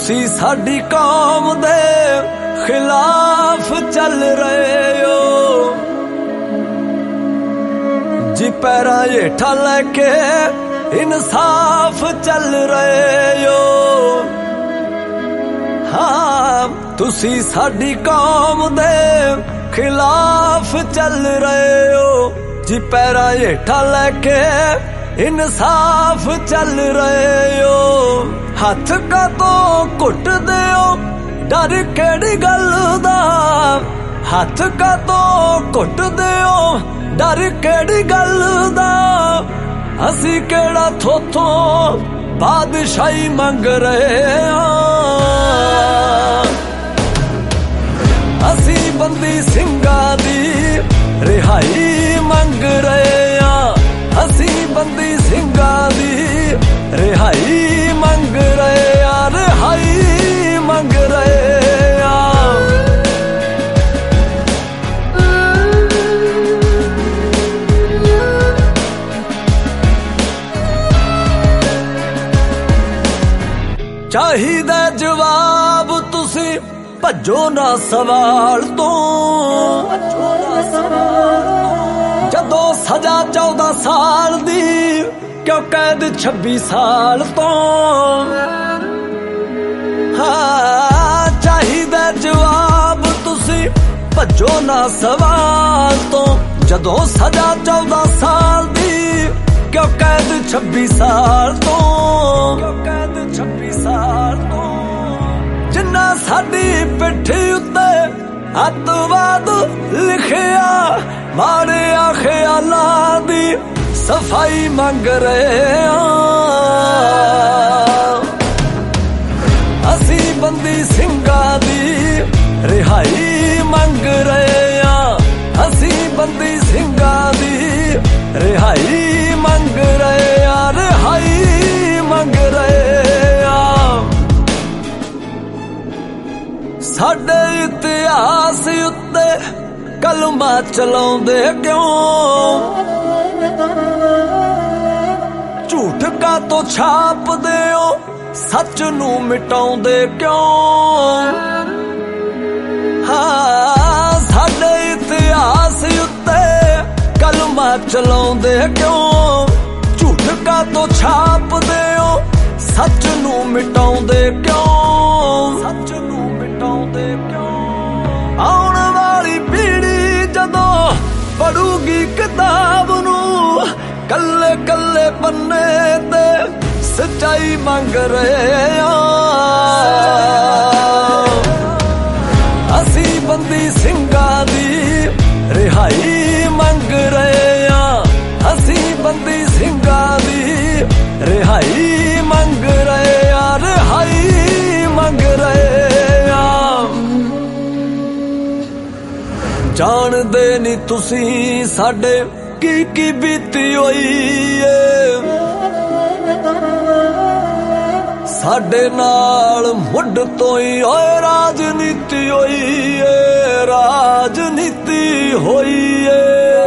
तुसी साडी कौम दे खिलाफ चल रहे हो जी, पैरां हेठा लेके इंसाफ चल रहे हो। हाँ, तुसी साडी कौम दे खिलाफ चल रहे हो जी, पैरां हेठा लेके इंसाफ चल रहे हो। हथ का तो घुट दियो डर केड़ी गल दा, हथ का तो घुट दियो डर केड़ी गल दा। असी केड़ा थोथों बादशाही मंग रहे हां, असी बंदी सिंघां दी रिहाई मंग रहे हां, असी बंदी सिंघां दी रिहाई मंग रहे हां, रिहाई मंग रहे हां। चाहिदा जवाब तुसी भज्जो ना सवाल तो, जदों सजा 14 साल दी क्यों कैद 26 साल तो। हाँ, चाहिदा जवाब तुसी भज्जो ना सवाल तो, जदों सजा 14 साल दी क्यों कैद 26 साल तो, क्यों कैद 26 साल तो। जिन्ना साडी पिठी उत्ते अतवाद लिखिया, माड़े ख्यालां दी सफाई मंग रहे हां, असी बंदी सिंघां दी रिहाई मंग रहे हां, असी बंदी सिंघां दी रिहाई मंग रहे हां, रिहाई मंग रहे हां। साडे इतिहास उत्ते कलमा चलाउंदे क्यों, झूठ का तो छाप दियो सच नू मिटाउंदे क्यों। हाँ, साडे इतिहास उत्ते कलमा चलाउंदे क्यों, झूठ का तो छाप दियो सच नू मिटाउंदे क्यों, सच नू मिटाउंदे क्यों। आउण वाली पीढ़ी जदों पढ़ूगी किताब नू, कल्ले कल्ले पन्ने ते सच्चाई मंग रहे हां, असी बंदी सिंघां दी रिहाई मंग रहे हां, असी बंदी सिंघां दी रिहाई मंग रहे हां, रिहाई मंग रहे हां। जाणदे नी तुसी साडे की बीती होई है, साडे नाल मुढ़ तो ही होए राजनीति होई है, राजनीति होई है।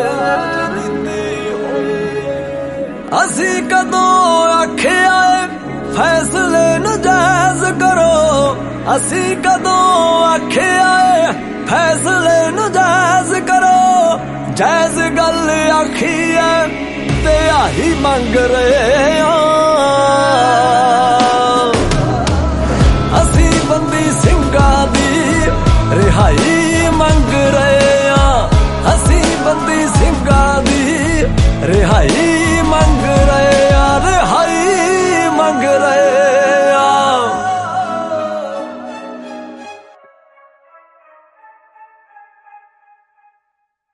असी कदों आखिया फैसले नजायज करो, असी कदों आखिया फैसले नजायज करो, जायज गल आखी है ते आही मंग रहे